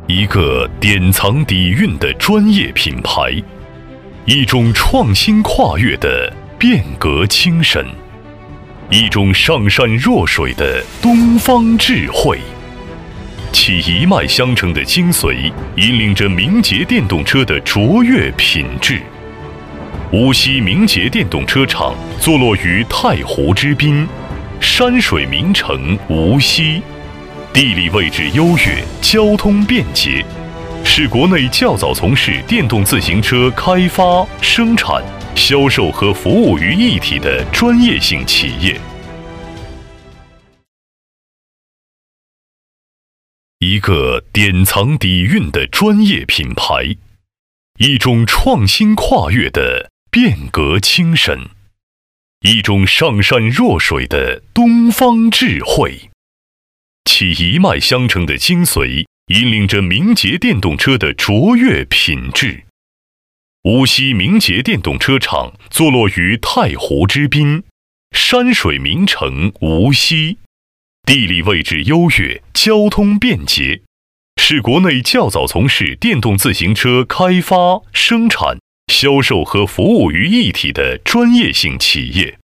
一个典藏底蕴的专业品牌，一种创新跨越的变革精神，一种上善若水的东方智慧，其一脉相承的精髓，引领着名捷电动车的卓越品质。无锡名捷电动车厂坐落于太湖之滨，山水名城无锡，地理位置优越，交通便捷，是国内较早从事电动自行车开发、生产、销售和服务于一体的专业性企业。一个典藏底蕴的专业品牌，一种创新跨越的变革精神，一种上善若水的东方智慧，其一脉相承的精髓，引领着名捷电动车的卓越品质。无锡名捷电动车厂坐落于太湖之滨，山水名城无锡，地理位置优越，交通便捷，是国内较早从事电动自行车开发、生产、销售和服务于一体的专业性企业。